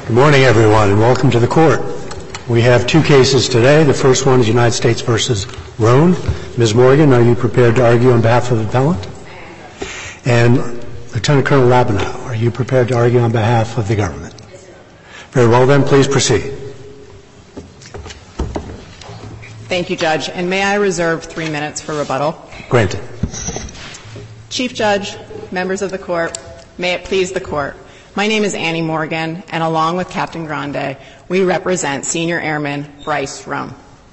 Good morning, everyone, and welcome to the court. We have two cases today. The first one is United States v. Roan. Ms. Morgan, are you prepared to argue on behalf of the appellant? And Lieutenant Colonel Labenow, are you prepared to argue on behalf of the government? Very well, then, please proceed. Thank you, Judge. And may I reserve 3 minutes for rebuttal? Granted. Chief Judge, members of the court, may it please the court. My name is Annie Morgan, and along with Captain Grande, we represent Senior Airman Bryce Roan.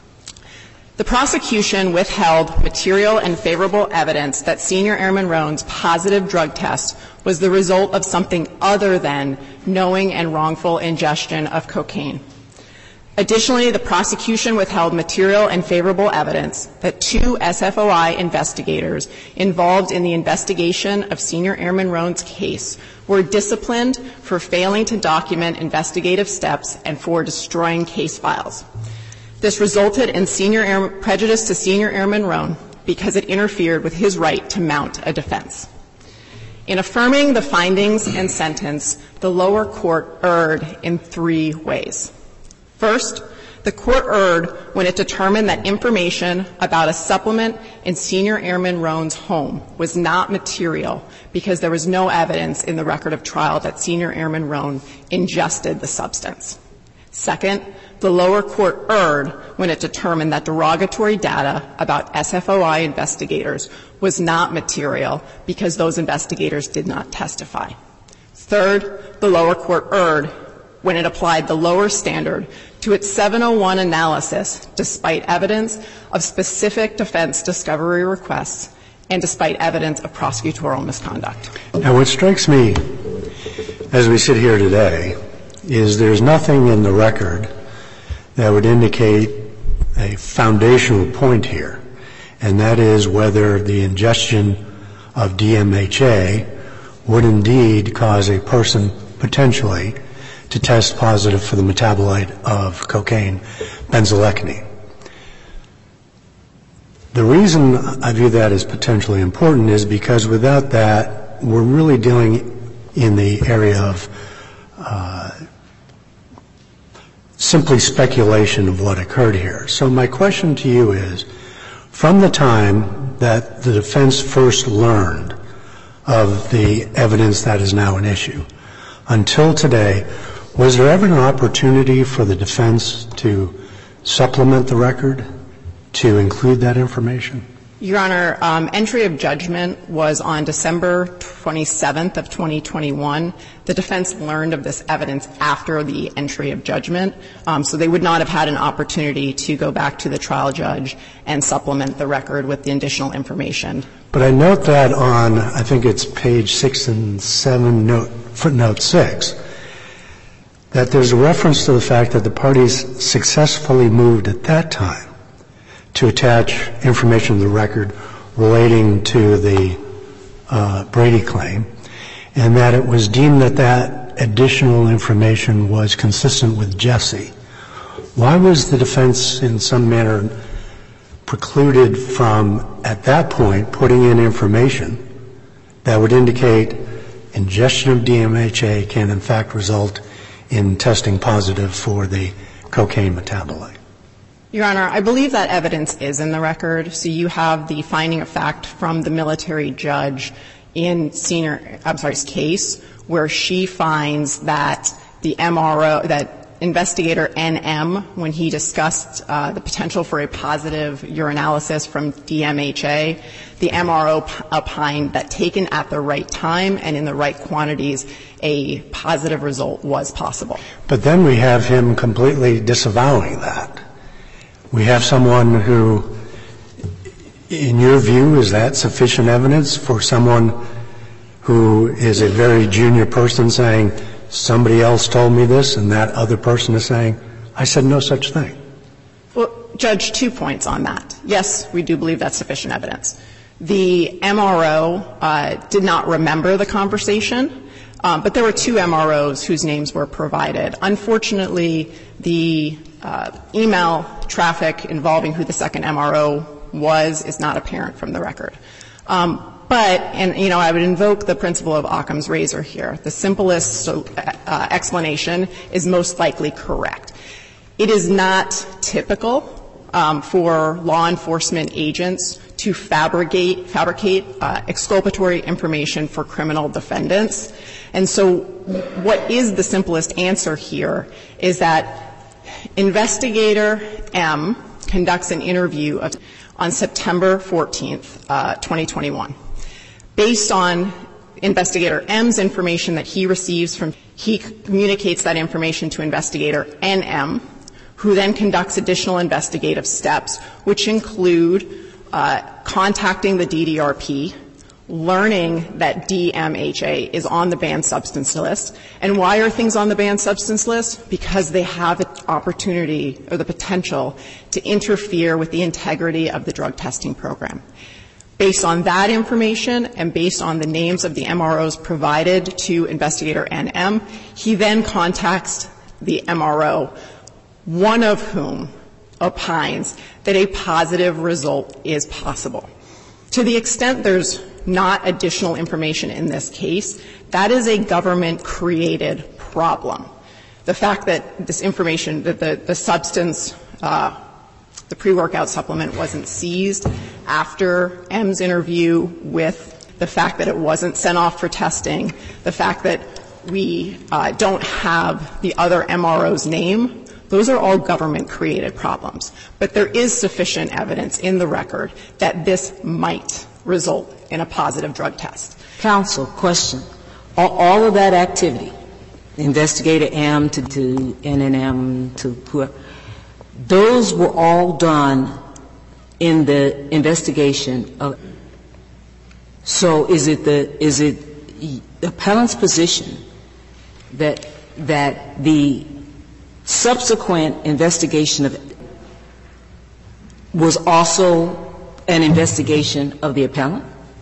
The prosecution withheld material and favorable evidence that Senior Airman Roan's positive drug test was the result of something other than knowing and wrongful ingestion of cocaine. Additionally, the prosecution withheld material and favorable evidence that two SFOI investigators involved in the investigation of Senior Airman Roan's case were disciplined for failing to document investigative steps and for destroying case files. This resulted in prejudice to Senior Airman Roan because it interfered with his right to mount a defense. In affirming the findings and sentence, the lower court erred in 3 ways. First, the court erred when it determined that information about a supplement in Senior Airman Roan's home was not material because there was no evidence in the record of trial that Senior Airman Roan ingested the substance. Second, the lower court erred when it determined that derogatory data about SFOI investigators was not material because those investigators did not testify. Third, the lower court erred when it applied the lower standard to its 701 analysis despite evidence of specific defense discovery requests and despite evidence of prosecutorial misconduct. Now, what strikes me as we sit here today is there's nothing in the record that would indicate a foundational point here, and that is whether the ingestion of DMHA would indeed cause a person potentially to test positive for the metabolite of cocaine, benzolecine. The reason I view that as potentially important is because without that, we're really dealing in the area of simply speculation of what occurred here. So my question to you is, from the time that the defense first learned of the evidence that is now an issue until today, was there ever an opportunity for the defense to supplement the record to include that information? Your Honor, entry of judgment was on December 27th of 2021. The defense learned of this evidence after the entry of judgment, so they would not have had an opportunity to go back to the trial judge and supplement the record with the additional information. But I note that on, I think it's page 6 and 7, footnote 6, that there's a reference to the fact that the parties successfully moved at that time to attach information to the record relating to the Brady claim, and that it was deemed that that additional information was consistent with Jesse. Why was the defense in some manner precluded from, at that point, putting in information that would indicate ingestion of DMHA can in fact result in testing positive for the cocaine metabolite? Your Honor, I believe that evidence is in the record. So you have the finding of fact from the military judge in case where she finds that the MRO, that investigator NM, when he discussed the potential for a positive urinalysis from DMHA, the MRO opined that taken at the right time and in the right quantities, a positive result was possible. But then we have him completely disavowing that. We have someone who, in your view, is that sufficient evidence for someone who is a very junior person saying, somebody else told me this, and that other person is saying, I said no such thing? Well, Judge, 2 points on that. Yes, we do believe that's sufficient evidence. The MRO did not remember the conversation, but there were 2 MROs whose names were provided. Unfortunately, the email traffic involving who the second MRO was is not apparent from the record. I would invoke the principle of Occam's razor here. The simplest explanation is most likely correct. It is not typical for law enforcement agents to fabricate exculpatory information for criminal defendants. And so what is the simplest answer here is that Investigator M conducts an interview on September 14th, 2021. Based on Investigator M's information that he receives he communicates that information to Investigator NM, who then conducts additional investigative steps, which include contacting the DDRP, learning that DMHA is on the banned substance list. And why are things on the banned substance list? Because they have an opportunity or the potential to interfere with the integrity of the drug testing program. Based on that information and based on the names of the MROs provided to Investigator NM, he then contacts the MRO, one of whom opines that a positive result is possible. To the extent there's not additional information in this case, that is a government-created problem. The fact that this information, that the substance, the pre-workout supplement wasn't seized after M's interview, with the fact that it wasn't sent off for testing, the fact that we don't have the other MRO's name, those are all government-created problems. But there is sufficient evidence in the record that this might result in a positive drug test. Counsel, question. All of that activity, Investigator M to NNM to whoever, those were all done in the investigation of. So is it the appellant's position that the subsequent investigation of was also an investigation of the appellant?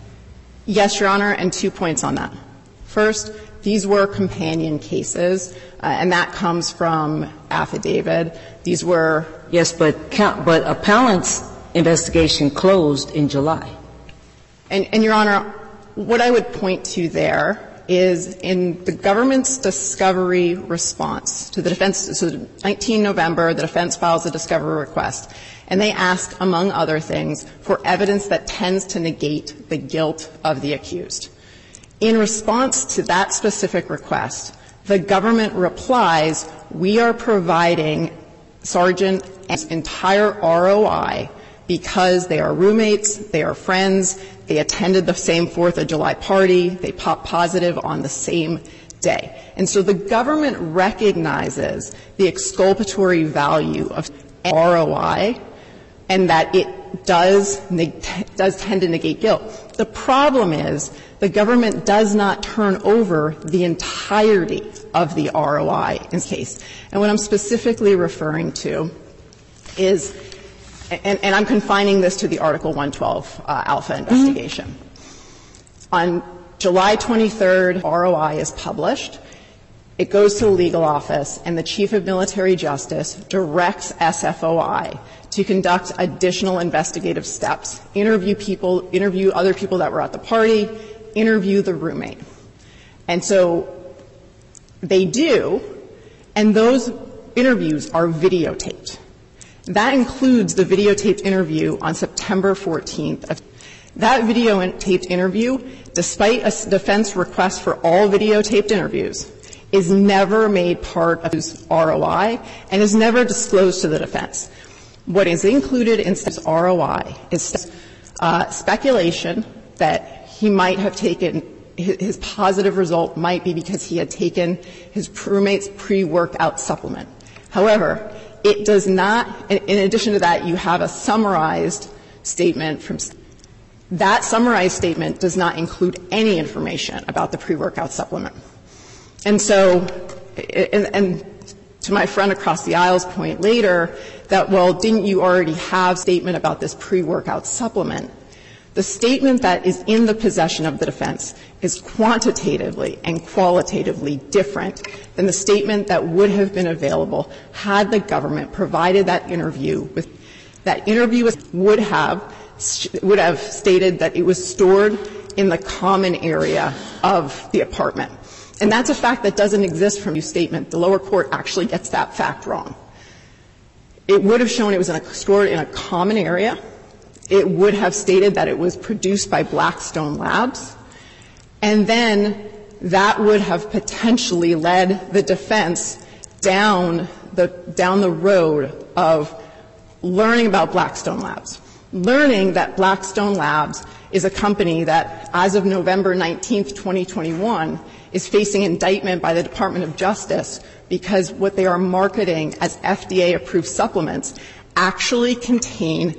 Yes, Your Honor, and 2 points on that. First, these were companion cases, and that comes from affidavit. These were — Yes, but appellant's investigation closed in July. And Your Honor, what I would point to there is in the government's discovery response to the defense. So 19 November, the defense files a discovery request, and they ask, among other things, for evidence that tends to negate the guilt of the accused. In response to that specific request, the government replies, we are providing Sergeant M's entire ROI because they are roommates, they are friends, they attended the same 4th of July party, they popped positive on the same day. And so the government recognizes the exculpatory value of ROI and that it does tend to negate guilt. The problem is the government does not turn over the entirety of the ROI in this case. And what I'm specifically referring to is, and I'm confining this to the Article 112 Alpha investigation. On July 23rd, ROI is published. It goes to the legal office, and the Chief of Military Justice directs SFOI to conduct additional investigative steps, interview other people that were at the party, interview the roommate. And so they do, and those interviews are videotaped. That includes the videotaped interview on September 14th. That videotaped interview, despite a defense request for all videotaped interviews, is never made part of his ROI and is never disclosed to the defense. What is included in his ROI is speculation that he might have taken his positive result might be because he had taken his roommate's pre-workout supplement. However, it does not, in addition to that, you have a summarized statement from that summarized statement does not include any information about the pre-workout supplement. And so, and to my friend across the aisle's point later, that, well, didn't you already have a statement about this pre-workout supplement? The statement that is in the possession of the defense is quantitatively and qualitatively different than the statement that would have been available had the government provided that interview with that interview would have stated that it was stored in the common area of the apartment. And that's a fact that doesn't exist from your statement. The lower court actually gets that fact wrong. It would have shown it was stored in a common area. It would have stated that it was produced by Blackstone Labs. And then that would have potentially led the defense down the road of learning about Blackstone Labs, learning that Blackstone Labs is a company that, as of November 19th, 2021, is facing indictment by the Department of Justice because what they are marketing as FDA-approved supplements actually contain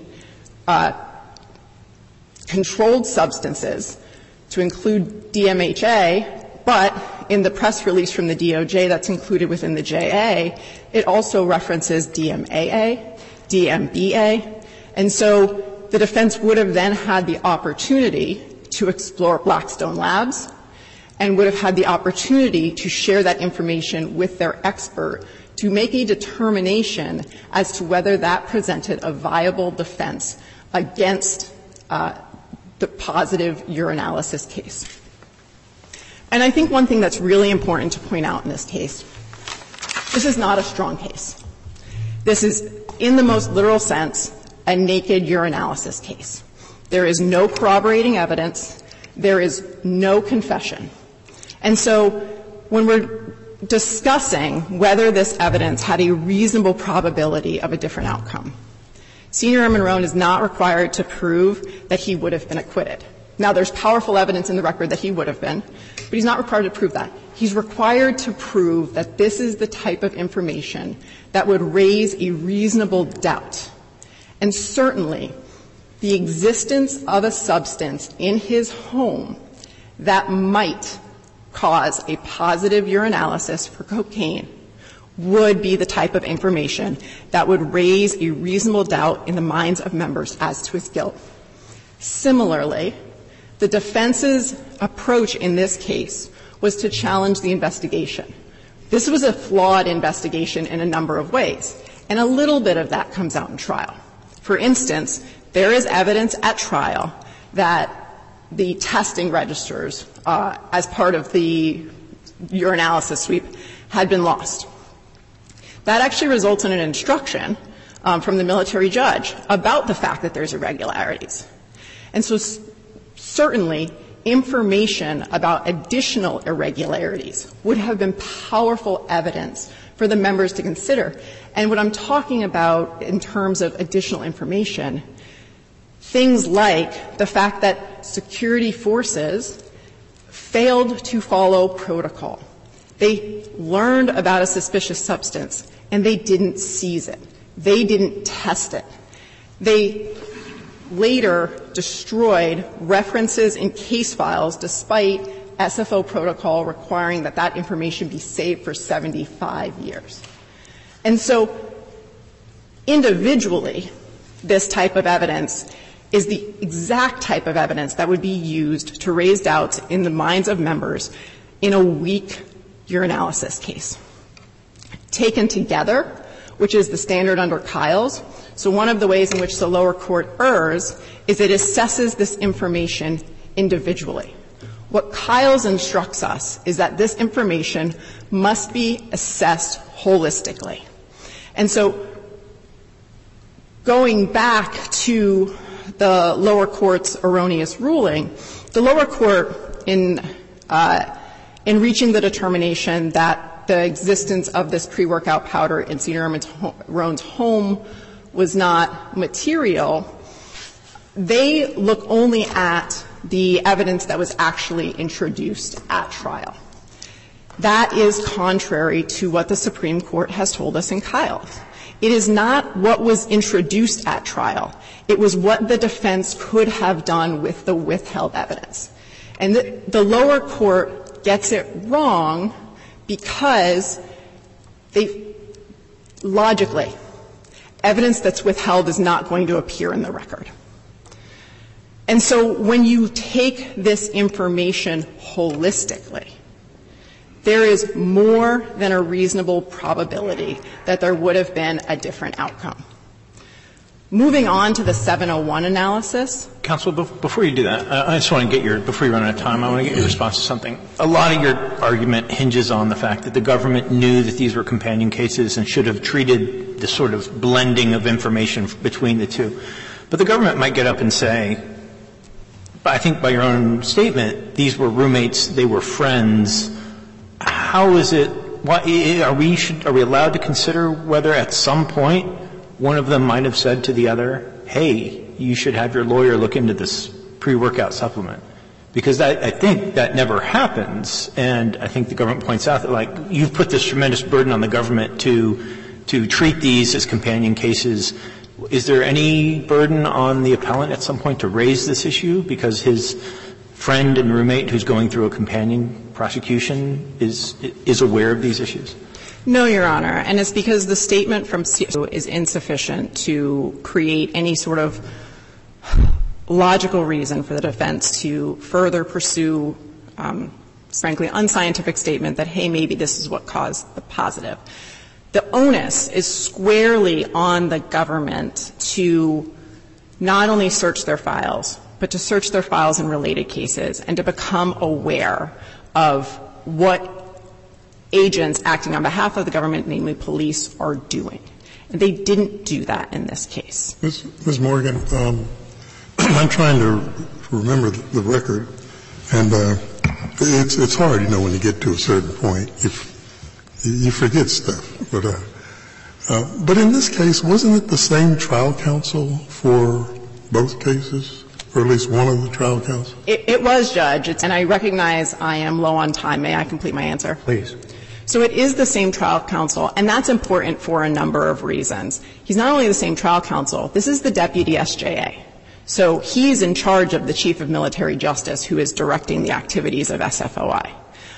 controlled substances, to include DMHA, but in the press release from the DOJ that's included within the JA, it also references DMAA, DMBA. And so the defense would have then had the opportunity to explore Blackstone Labs and would have had the opportunity to share that information with their expert to make a determination as to whether that presented a viable defense against the positive urinalysis case. And I think one thing that's really important to point out in this case, this is not a strong case. This is, in the most literal sense, a naked urinalysis case. There is no corroborating evidence. There is no confession. And so when we're discussing whether this evidence had a reasonable probability of a different outcome, Senior Airman Roan is not required to prove that he would have been acquitted. Now, there's powerful evidence in the record that he would have been, but he's not required to prove that. He's required to prove that this is the type of information that would raise a reasonable doubt. And certainly, the existence of a substance in his home that might cause a positive urinalysis for cocaine would be the type of information that would raise a reasonable doubt in the minds of members as to his guilt. Similarly, the defense's approach in this case was to challenge the investigation. This was a flawed investigation in a number of ways, and a little bit of that comes out in trial. For instance, there is evidence at trial that the testing registers, as part of the urinalysis sweep, had been lost. That actually results in an instruction from the military judge about the fact that there's irregularities. And so certainly information about additional irregularities would have been powerful evidence for the members to consider. And what I'm talking about in terms of additional information, things like the fact that security forces failed to follow protocol. They learned about a suspicious substance, and they didn't seize it. They didn't test it. They later destroyed references in case files despite SFO protocol requiring that that information be saved for 75 years. And so individually, this type of evidence is the exact type of evidence that would be used to raise doubts in the minds of members in a weak urinalysis case. Taken together, which is the standard under Kyle's, so one of the ways in which the lower court errs is it assesses this information individually. What Kyle's instructs us is that this information must be assessed holistically. And so going back to the lower court's erroneous ruling, the lower court in reaching the determination that the existence of this pre-workout powder in Senior Airman Roan's home was not material, they look only at the evidence that was actually introduced at trial. That is contrary to what the Supreme Court has told us in Kyle. It is not what was introduced at trial. It was what the defense could have done with the withheld evidence. And the lower court gets it wrong because logically, evidence that's withheld is not going to appear in the record. And so when you take this information holistically, there is more than a reasonable probability that there would have been a different outcome. Moving on to the 701 analysis. Counsel, before you do that, I just want to get before you run out of time, I want to get your response to something. A lot of your argument hinges on the fact that the government knew that these were companion cases and should have treated the sort of blending of information between the two. But the government might get up and say, I think by your own statement, these were roommates, they were friends. How is it, are we allowed to consider whether at some point one of them might have said to the other, hey, you should have your lawyer look into this pre-workout supplement? Because I think that never happens, and I think the government points out that, like, you've put this tremendous burden on the government to treat these as companion cases. Is there any burden on the appellant at some point to raise this issue because his friend and roommate who's going through a companion prosecution is aware of these issues? No, Your Honor, and it's because the statement from CSO is insufficient to create any sort of logical reason for the defense to further pursue, frankly, unscientific statement that, hey, maybe this is what caused the positive. The onus is squarely on the government to not only search their files, but to search their files in related cases and to become aware of what agents acting on behalf of the government, namely police, are doing. And they didn't do that in this case. Ms. Morgan, I'm trying to remember the record, and it's hard, when you get to a certain point. You forget stuff. But in this case, wasn't it the same trial counsel for both cases, or at least one of the trial counsels? It was, Judge, and I recognize I am low on time. May I complete my answer? Please. So it is the same trial counsel, and that's important for a number of reasons. He's not only the same trial counsel, this is the deputy SJA. So he's in charge of the chief of military justice who is directing the activities of SFOI.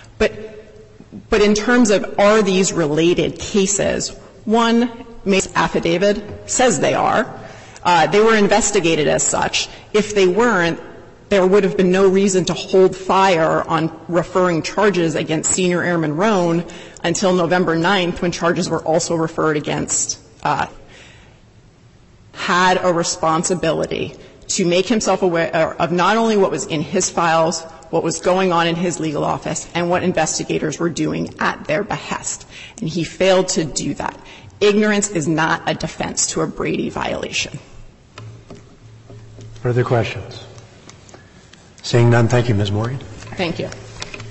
But in terms of are these related cases, one makes affidavit, says they are. They were investigated as such. If they weren't, there would have been no reason to hold fire on referring charges against Senior Airman Roan until November 9th, when charges were also referred against, had a responsibility to make himself aware of not only what was in his files, what was going on in his legal office, and what investigators were doing at their behest. And he failed to do that. Ignorance is not a defense to a Brady violation. Further questions? Seeing none, thank you, Ms. Morgan. Thank you.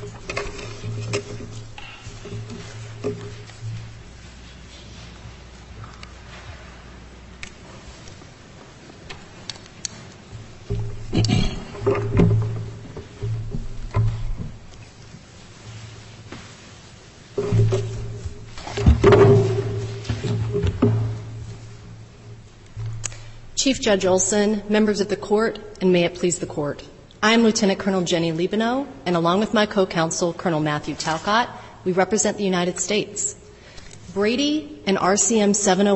Chief Judge Olson, members of the Court, and may it please the Court. I am Lieutenant Colonel Jenny Libano, and along with my co-counsel, Colonel Matthew Talcott, we represent the United States. Brady and RCM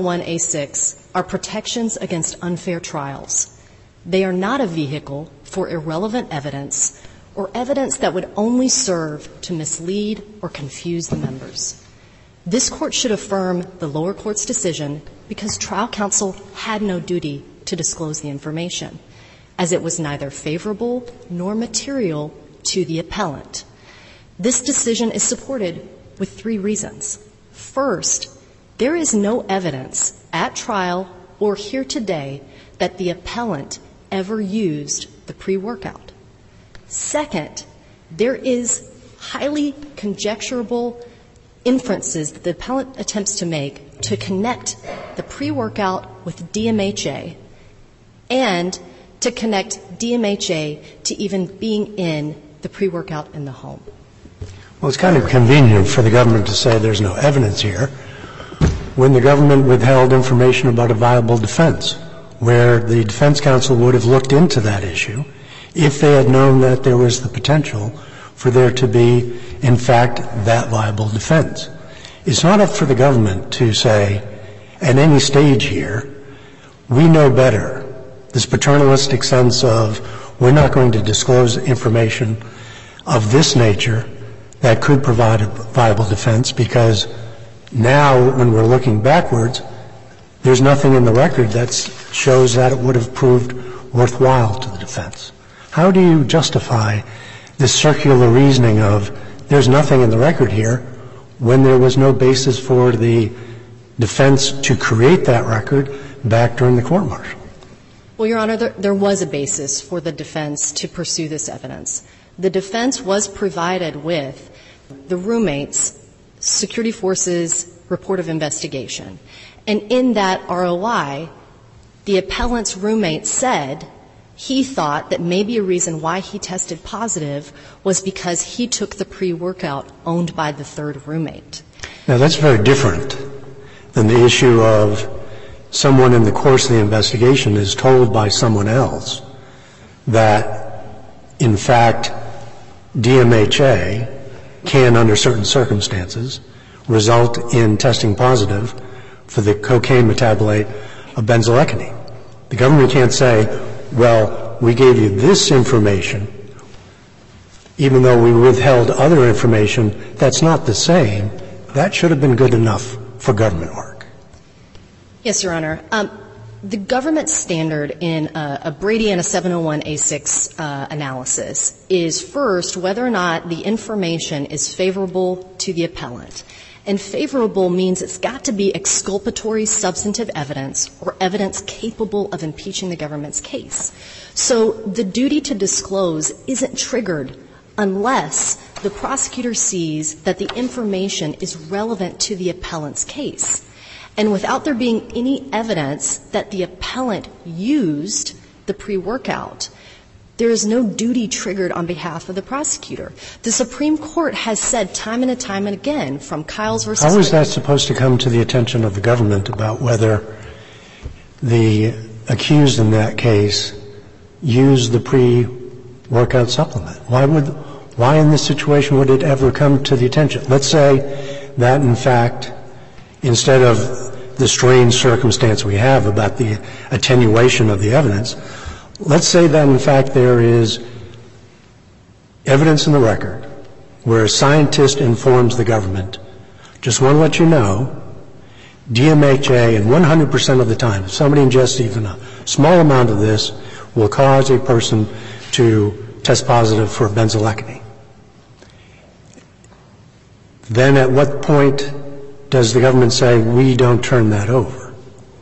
701A6 are protections against unfair trials. They are not a vehicle for irrelevant evidence or evidence that would only serve to mislead or confuse the members. This Court should affirm the lower court's decision because trial counsel had no duty to disclose the information, as it was neither favorable nor material to the appellant. This decision is supported with 3 reasons. First, there is no evidence at trial or here today that the appellant ever used the pre-workout. Second, there is highly conjecturable inferences that the appellant attempts to make to connect the pre-workout with DMHA and to connect DMHA to even being in the pre-workout in the home. Well, it's kind of convenient for the government to say there's no evidence here when the government withheld information about a viable defense, where the defense counsel would have looked into that issue if they had known that there was the potential for there to be, in fact, that viable defense. It's not up for the government to say, at any stage here, we know better. This paternalistic sense of we're not going to disclose information of this nature that could provide a viable defense because now when we're looking backwards, there's nothing in the record that shows that it would have proved worthwhile to the defense. How do you justify this circular reasoning of there's nothing in the record here when there was no basis for the defense to create that record back during the court-martial? Well, Your Honor, there was a basis for the defense to pursue this evidence. The defense was provided with the roommate's security forces report of investigation. And in that ROI, the appellant's roommate said he thought that maybe a reason why he tested positive was because he took the pre-workout owned by the third roommate. Now, that's very different than the issue of someone in the course of the investigation is told by someone else that, in fact, DMHA can, under certain circumstances, result in testing positive for the cocaine metabolite of benzoylecgonine. The government can't say, well, we gave you this information, even though we withheld other information that's not the same. That should have been good enough for government work. Yes, Your Honor. The government standard in a Brady and a 701A6 analysis is, first, whether or not the information is favorable to the appellant. And favorable means it's got to be exculpatory substantive evidence or evidence capable of impeaching the government's case. So the duty to disclose isn't triggered unless the prosecutor sees that the information is relevant to the appellant's case. And without there being any evidence that the appellant used the pre-workout, there is no duty triggered on behalf of the prosecutor. The Supreme Court has said time and time and again, from Kyles versus How is that supposed to come to the attention of the government about whether the accused in that case used the pre-workout supplement? Why in this situation would it ever come to the attention? Let's say that, in fact, instead of the strange circumstance we have about the attenuation of the evidence, let's say that, in fact, there is evidence in the record where a scientist informs the government, just want to let you know, DMHA, and 100% of the time, if somebody ingests even a small amount of this, will cause a person to test positive for benzoylecgonine. Then at what point does the government say, we don't turn that over?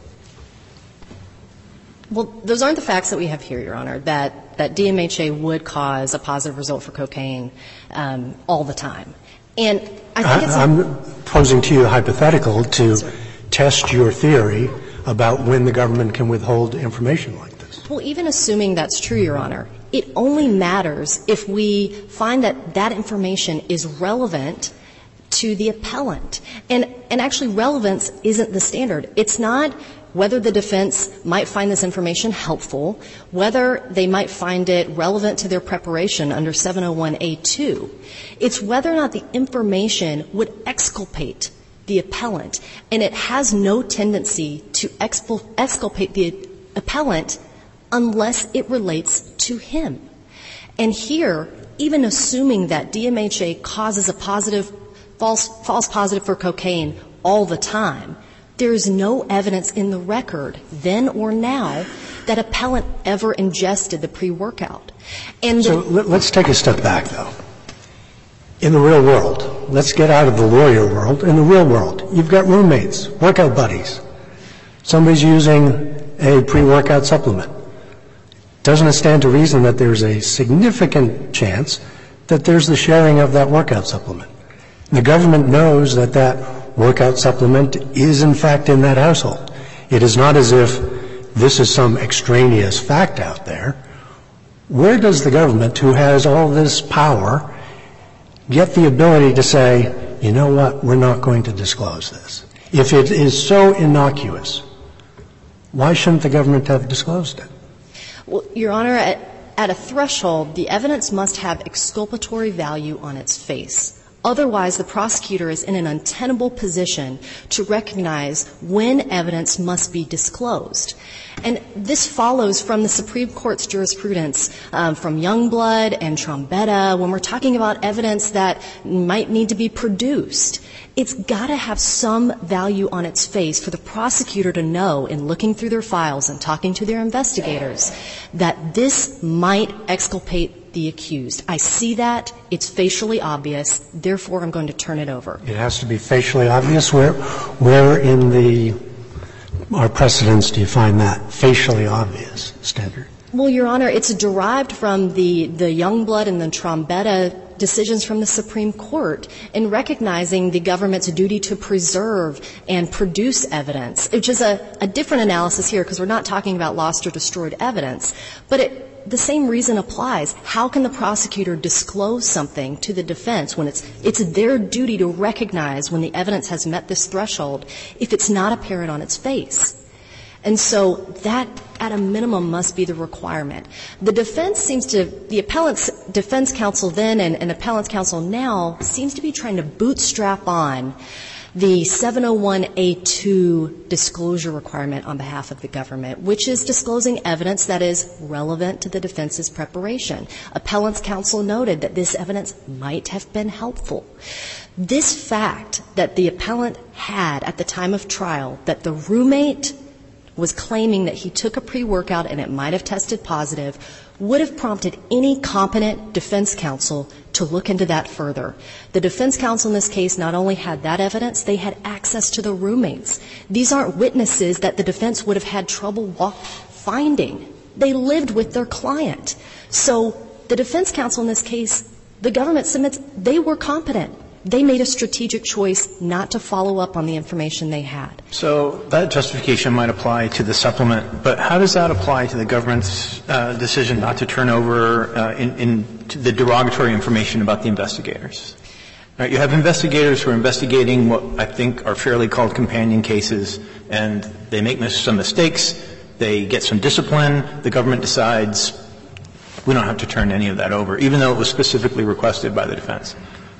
Well, those aren't the facts that we have here, Your Honor, that DMHA would cause a positive result for cocaine all the time. And I think I'm posing to you a hypothetical to test your theory about when the government can withhold information like this. Well, even assuming that's true, Your Honor, it only matters if we find that that information is relevant to the appellant. And actually relevance isn't the standard. It's not whether the defense might find this information helpful, whether they might find it relevant to their preparation under 701A2. It's whether or not the information would exculpate the appellant. And it has no tendency to exculpate the appellant unless it relates to him. And here, even assuming that DMHA causes a positive false positive for cocaine all the time, there is no evidence in the record, then or now, that appellant ever ingested the pre-workout. And so let's take a step back, though. In the real world, let's get out of the lawyer world. In the real world, you've got roommates, workout buddies. Somebody's using a pre-workout supplement. Doesn't it stand to reason that there's a significant chance that there's the sharing of that workout supplement? The government knows that that workout supplement is, in fact, in that household. It is not as if this is some extraneous fact out there. Where does the government, who has all this power, get the ability to say, you know what, we're not going to disclose this? If it is so innocuous, why shouldn't the government have disclosed it? Well, Your Honor, at a threshold, the evidence must have exculpatory value on its face. Otherwise, the prosecutor is in an untenable position to recognize when evidence must be disclosed. And this follows from the Supreme Court's jurisprudence from Youngblood and Trombetta when we're talking about evidence that might need to be produced. It's got to have some value on its face for the prosecutor to know in looking through their files and talking to their investigators that this might exculpate the accused. I see that. It's facially obvious. Therefore, I'm going to turn it over. It has to be facially obvious. Where in our precedents do you find that facially obvious standard? Well, Your Honor, it's derived from the Youngblood and the Trombetta decisions from the Supreme Court in recognizing the government's duty to preserve and produce evidence, which is a different analysis here because we're not talking about lost or destroyed evidence. But the same reason applies. How can the prosecutor disclose something to the defense when it's their duty to recognize when the evidence has met this threshold if it's not apparent on its face? And so that, at a minimum, must be the requirement. The appellant's defense counsel then and appellant's counsel now seems to be trying to bootstrap on the 701A2 disclosure requirement on behalf of the government, which is disclosing evidence that is relevant to the defense's preparation. Appellant's counsel noted that this evidence might have been helpful. This fact that the appellant had at the time of trial, that the roommate was claiming that he took a pre-workout and it might have tested positive, would have prompted any competent defense counsel to look into that further. The defense counsel in this case not only had that evidence, they had access to the roommates. These aren't witnesses that the defense would have had trouble finding. They lived with their client. So the defense counsel in this case, the government submits, they were competent. They made a strategic choice not to follow up on the information they had. So that justification might apply to the supplement, but how does that apply to the government's decision not to turn over to the derogatory information about the investigators? Right, you have investigators who are investigating what I think are fairly called companion cases, and they make some mistakes, they get some discipline, the government decides we don't have to turn any of that over, even though it was specifically requested by the defense.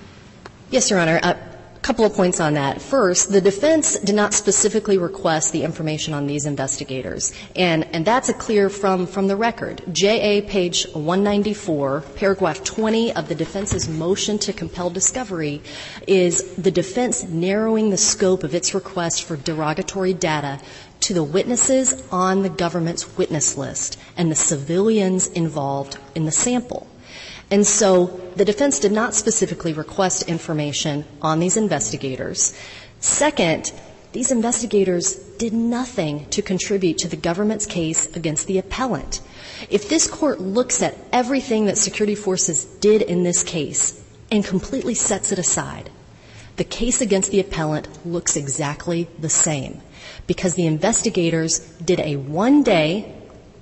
Yes, Your Honor. A couple of points on that. First, the defense did not specifically request the information on these investigators. And that's clear from the record. JA page 194, paragraph 20 of the defense's motion to compel discovery is the defense narrowing the scope of its request for derogatory data to the witnesses on the government's witness list and the civilians involved in the sample. And so the defense did not specifically request information on these investigators. Second, these investigators did nothing to contribute to the government's case against the appellant. If this Court looks at everything that security forces did in this case and completely sets it aside, the case against the appellant looks exactly the same because the investigators did a one-day,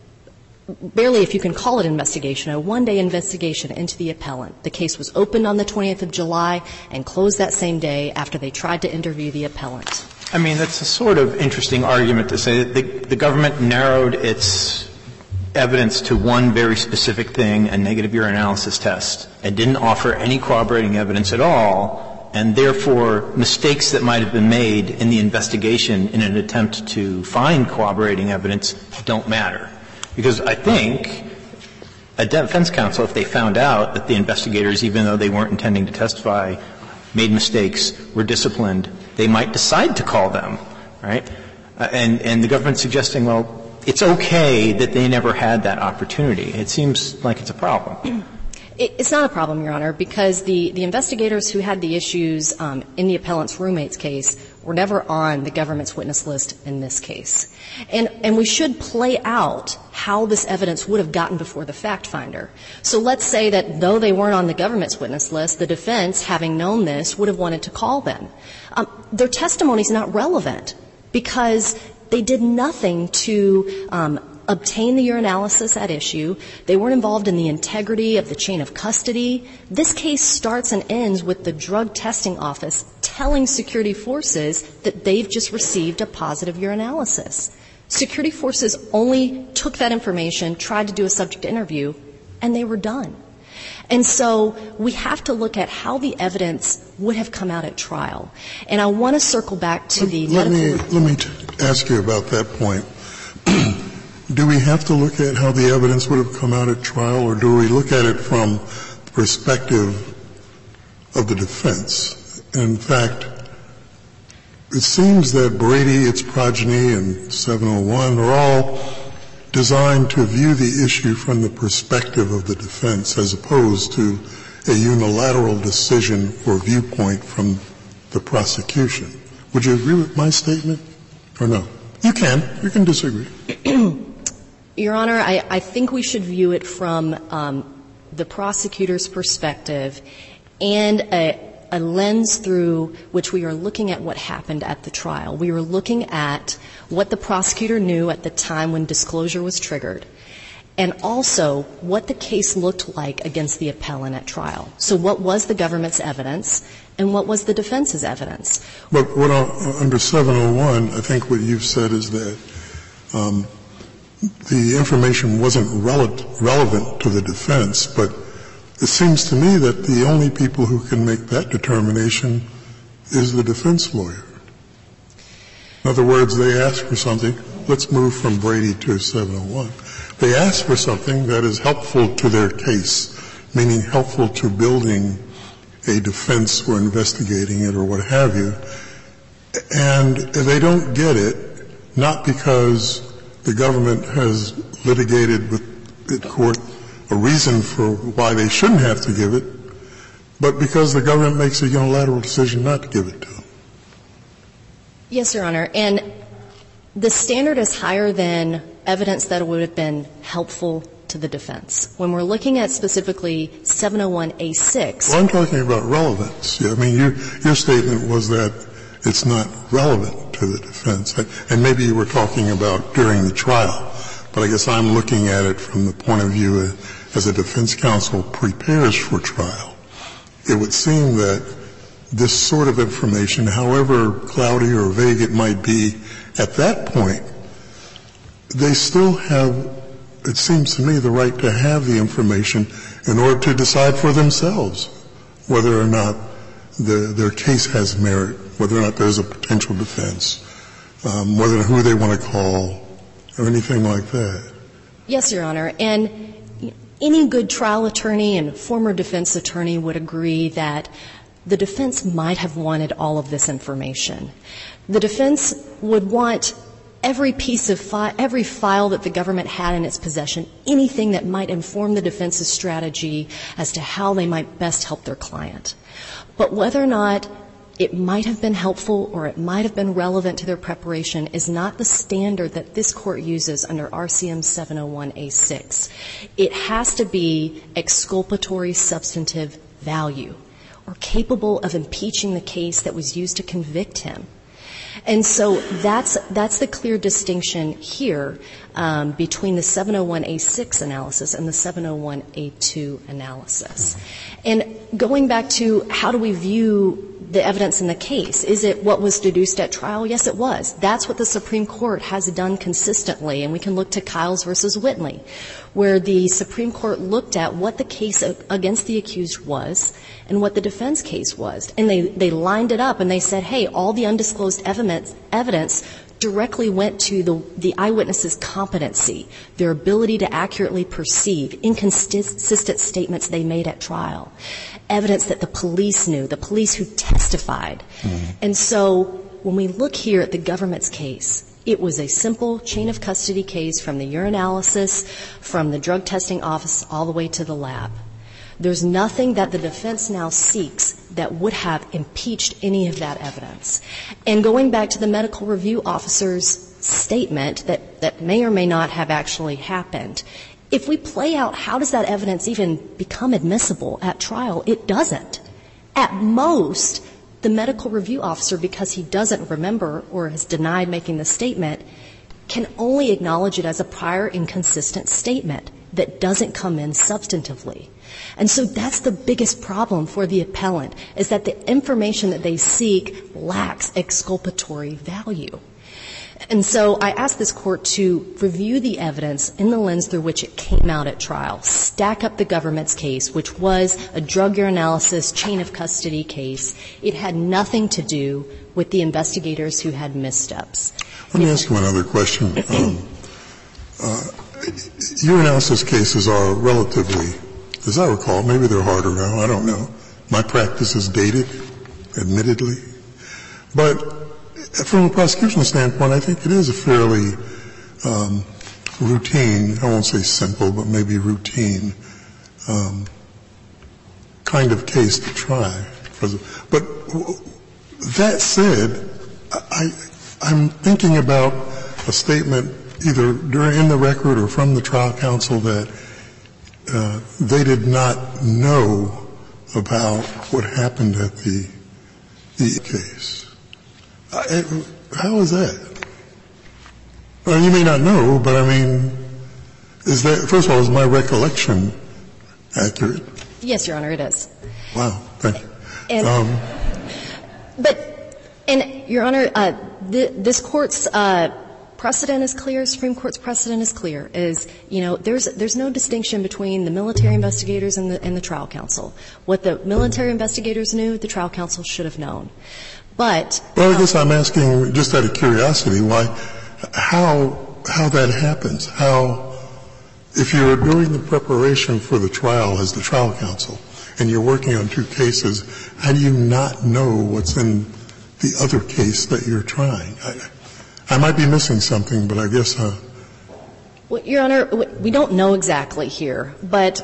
barely if you can call it investigation, a one-day investigation into the appellant. The case was opened on the 20th of July and closed that same day after they tried to interview the appellant. I mean, that's a sort of interesting argument to say that the government narrowed its evidence to one very specific thing, a negative urinalysis test, and didn't offer any corroborating evidence at all, and therefore mistakes that might have been made in the investigation in an attempt to find corroborating evidence don't matter. Because I think a defense counsel, if they found out that the investigators, even though they weren't intending to testify, made mistakes, were disciplined, they might decide to call them, right? And the government's suggesting, well, it's okay that they never had that opportunity. It seems like it's a problem. It's not a problem, Your Honor, because the investigators who had the issues in the appellant's roommate's case were never on the government's witness list in this case. And we should play out how this evidence would have gotten before the fact finder. So let's say that though they weren't on the government's witness list, the defense, having known this, would have wanted to call them. Their testimony is not relevant because they did nothing to obtain the urinalysis at issue. They weren't involved in the integrity of the chain of custody. This case starts and ends with the drug testing office telling security forces that they've just received a positive urinalysis. Security forces only took that information, tried to do a subject interview, and they were done. And so we have to look at how the evidence would have come out at trial. And I want to circle back to the medical. Let me ask you about that point. Do we have to look at how the evidence would have come out at trial, or do we look at it from the perspective of the defense? In fact, it seems that Brady, its progeny, and 701 are all designed to view the issue from the perspective of the defense as opposed to a unilateral decision or viewpoint from the prosecution. Would you agree with my statement or no? You can. You can disagree. Your Honor, I think we should view it from the prosecutor's perspective and a lens through which we are looking at what happened at the trial. We are looking at what the prosecutor knew at the time when disclosure was triggered, and also what the case looked like against the appellant at trial. So what was the government's evidence and what was the defense's evidence? But under 701, I think what you've said is that the information wasn't relevant to the defense, but it seems to me that the only people who can make that determination is the defense lawyer. In other words, they ask for something. Let's move from Brady to 701. They ask for something that is helpful to their case, meaning helpful to building a defense or investigating it or what have you, and they don't get it, not because the government has litigated with the court a reason for why they shouldn't have to give it, but because the government makes a unilateral decision not to give it to them. Yes, Your Honor. And the standard is higher than evidence that would have been helpful to the defense. When we're looking at specifically 701A6. Well, I'm talking about relevance. I mean, your statement was that it's not relevant to the defense. And maybe you were talking about during the trial. But I guess I'm looking at it from the point of view as a defense counsel prepares for trial. It would seem that this sort of information, however cloudy or vague it might be at that point, they still have, it seems to me, the right to have the information in order to decide for themselves whether or not their case has merit, whether or not there's a potential defense, who they want to call, or anything like that. Yes, Your Honor. And any good trial attorney and former defense attorney would agree that the defense might have wanted all of this information. The defense would want every piece of every file that the government had in its possession, anything that might inform the defense's strategy as to how they might best help their client. But whether or not it might have been helpful or it might have been relevant to their preparation is not the standard that this Court uses under RCM 701A6. It has to be exculpatory substantive value or capable of impeaching the case that was used to convict him. And so that's the clear distinction here between the 701A6 analysis and the 701A2 analysis. And going back to how do we view the evidence in the case, is it what was deduced at trial? Yes, it was. That's what the Supreme Court has done consistently, and we can look to Kiles versus Whitley, where the Supreme Court looked at what the case against the accused was and what the defense case was. And they lined it up and they said, hey, all the undisclosed evidence directly went to the eyewitness's competency, their ability to accurately perceive inconsistent statements they made at trial, evidence that the police knew, the police who testified. Mm-hmm. And so when we look here at the government's case, it was a simple chain of custody case from the urinalysis, from the drug testing office all the way to the lab. There's nothing that the defense now seeks that would have impeached any of that evidence. And going back to the medical review officer's statement that may or may not have actually happened, if we play out how does that evidence even become admissible at trial, it doesn't. At most, the medical review officer, because he doesn't remember or has denied making the statement, can only acknowledge it as a prior inconsistent statement that doesn't come in substantively. And so that's the biggest problem for the appellant, is that the information that they seek lacks exculpatory value. And so I ask this Court to review the evidence in the lens through which it came out at trial, stack up the government's case, which was a drug urinalysis chain of custody case. It had nothing to do with the investigators who had missteps. Let me ask you one other question. Urinalysis cases are relatively, as I recall, maybe they're harder now, I don't know. My practice is dated, admittedly. But from a prosecution standpoint, I think it is a fairly routine, I won't say simple, but maybe routine kind of case to try. But that said, I'm thinking about a statement either in the record or from the trial counsel that they did not know about what happened at the case. How is that? Well, you may not know, but I mean, is that, first of all, is my recollection accurate? Yes, Your Honor, it is. Wow, thank you. And Your Honor, this Court's precedent is clear, Supreme Court's precedent is clear, is, you know, there's no distinction between the military investigators and the trial counsel. What the military investigators knew, the trial counsel should have known. But well, I guess I'm asking just out of curiosity how that happens. How, if you're doing the preparation for the trial as the trial counsel and you're working on two cases, how do you not know what's in the other case that you're trying? I might be missing something, but I guess well, Your Honor, we don't know exactly here, but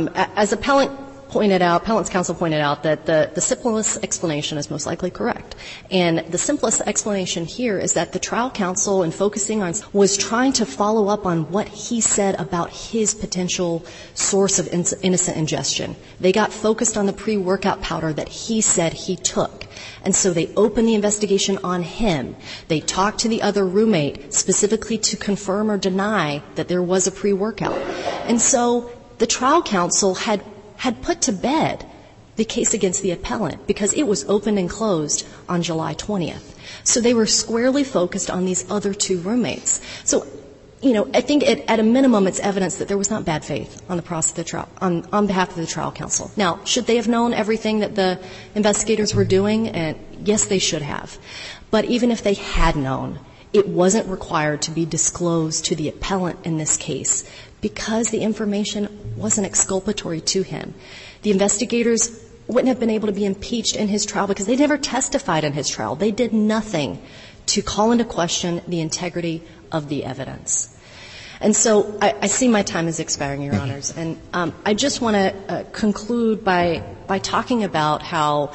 as appellant's counsel pointed out, that the simplest explanation is most likely correct. And the simplest explanation here is that the trial counsel, in focusing on, was trying to follow up on what he said about his potential source of innocent ingestion. They got focused on the pre-workout powder that he said he took. And so they opened the investigation on him. They talked to the other roommate specifically to confirm or deny that there was a pre-workout. And so the trial counsel had put to bed the case against the appellant because it was opened and closed on July 20th. So they were squarely focused on these other two roommates. So, you know, I think at a minimum it's evidence that there was not bad faith on the process of the trial, on behalf of the trial counsel. Now, should they have known everything that the investigators were doing? And yes, they should have. But even if they had known, it wasn't required to be disclosed to the appellant in this case because the information wasn't exculpatory to him. The investigators wouldn't have been able to be impeached in his trial because they never testified in his trial. They did nothing to call into question the integrity of the evidence. And so I see my time is expiring, Your Honors. And I just want to conclude by talking about how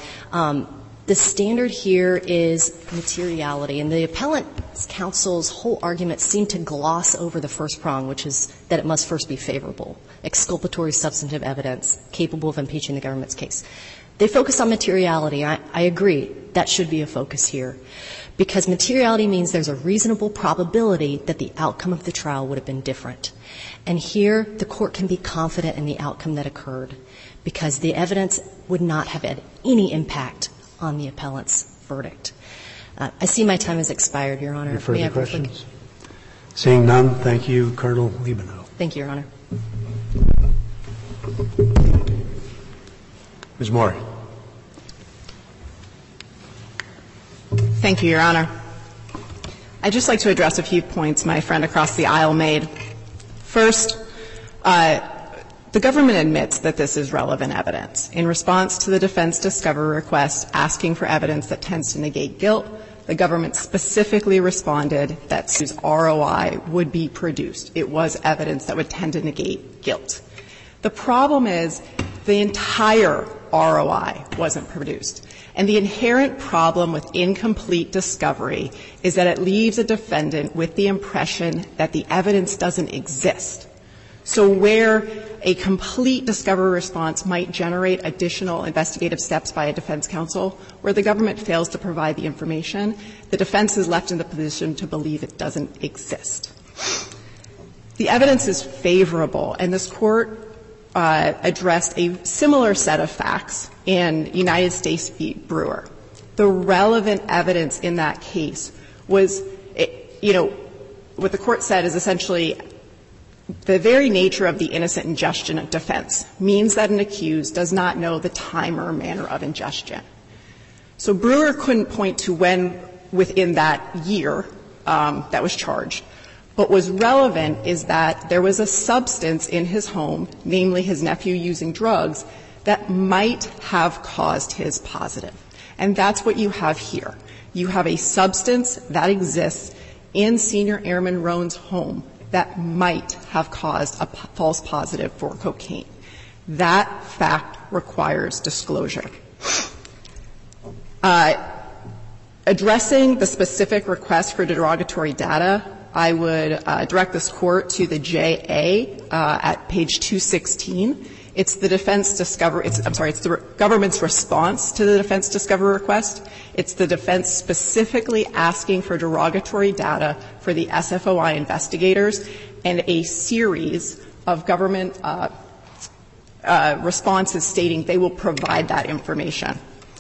the standard here is materiality. And the appellant's counsel's whole argument seemed to gloss over the first prong, which is that it must first be favorable, exculpatory substantive evidence capable of impeaching the government's case. They focus on materiality. I agree. That should be a focus here. Because materiality means there's a reasonable probability that the outcome of the trial would have been different. And here, the Court can be confident in the outcome that occurred because the evidence would not have had any impact on the appellant's verdict. I see my time has expired, Your Honor. Any further questions? Seeing none, thank you, Colonel Libano. Thank you, Your Honor. Ms. Moore. Thank you, Your Honor. I'd just like to address a few points my friend across the aisle made. First, the government admits that this is relevant evidence. In response to the defense discovery request asking for evidence that tends to negate guilt, the government specifically responded that Sue's ROI would be produced. It was evidence that would tend to negate guilt. The problem is the entire ROI wasn't produced. And the inherent problem with incomplete discovery is that it leaves a defendant with the impression that the evidence doesn't exist. So where a complete discovery response might generate additional investigative steps by a defense counsel, where the government fails to provide the information, the defense is left in the position to believe it doesn't exist. The evidence is favorable, and this Court addressed a similar set of facts in United States v. Brewer. The relevant evidence in that case was, what the court said is essentially the very nature of the innocent ingestion of defense means that an accused does not know the time or manner of ingestion. So Brewer couldn't point to when within that year that was charged. What was relevant is that there was a substance in his home, namely his nephew using drugs, that might have caused his positive. And that's what you have here. You have a substance that exists in Senior Airman Roan's home that might have caused a false positive for cocaine. That fact requires disclosure. Addressing the specific request for derogatory data, I would direct this court to the JA at page 216. It's the it's the government's response to the defense discovery request. It's the defense specifically asking for derogatory data for the SFOI investigators and a series of government responses stating they will provide that information.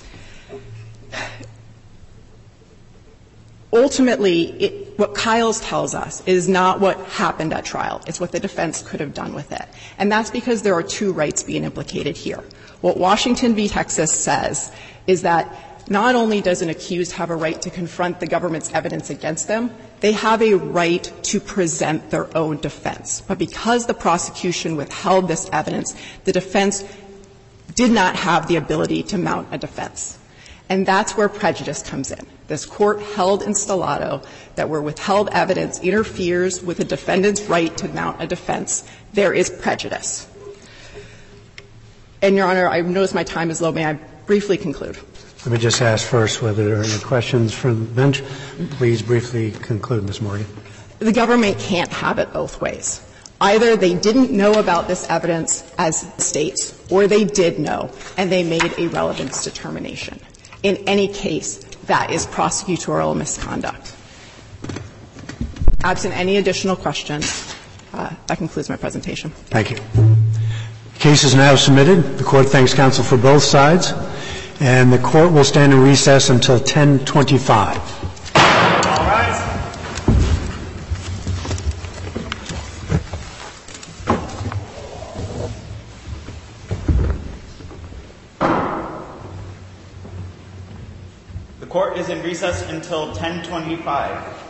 Ultimately, what Kiles tells us is not what happened at trial. It's what the defense could have done with it. And that's because there are two rights being implicated here. What Washington v. Texas says is that not only does an accused have a right to confront the government's evidence against them, they have a right to present their own defense. But because the prosecution withheld this evidence, the defense did not have the ability to mount a defense. And that's where prejudice comes in. This court held in Stellato that where withheld evidence interferes with a defendant's right to mount a defense, there is prejudice. And, Your Honor, I notice my time is low. May I briefly conclude? Let me just ask first whether there are any questions from the bench. Please briefly conclude, Ms. Morgan. The government can't have it both ways. Either they didn't know about this evidence as states, or they did know, and they made a relevance determination. In any case, that is prosecutorial misconduct. Absent any additional questions, that concludes my presentation. Thank you. The case is now submitted. The Court thanks counsel for both sides, and the Court will stand in recess until 10:25. All rise. The Court is in recess until 10:25.